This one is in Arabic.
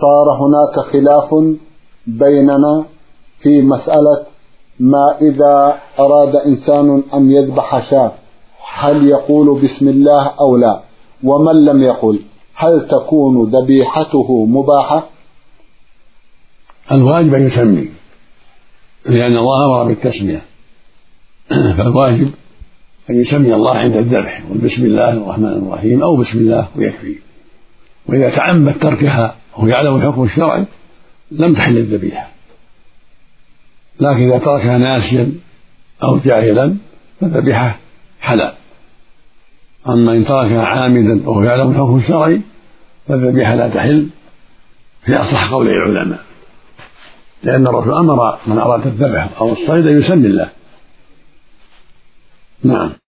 صار هناك خلاف بيننا في مسألة ما إذا أراد إنسان أن يذبح شاة هل يقول بسم الله أو لا، ومن لم يقل هل تكون ذبيحته مباحة؟ الواجب أن يسمي، لأن الله أمر بالتسمية، فالواجب أن يسمي الله عند الذبح، بسم الله الرحمن الرحيم أو بسم الله ويكفي. وإذا تعمد تركها وهو يعلم الحكم الشرعي لم تحل الذبيحة، لكن إذا تركها ناسيا أو جاهلا فالذبيحة حلال. أما إن تركها عامدا وهو يعلم الحكم الشرعي فالذبيحة لا تحل في أصح قول العلماء، لأن الرسول أمر من أراد الذبح أو الصيد يسمي الله. نعم.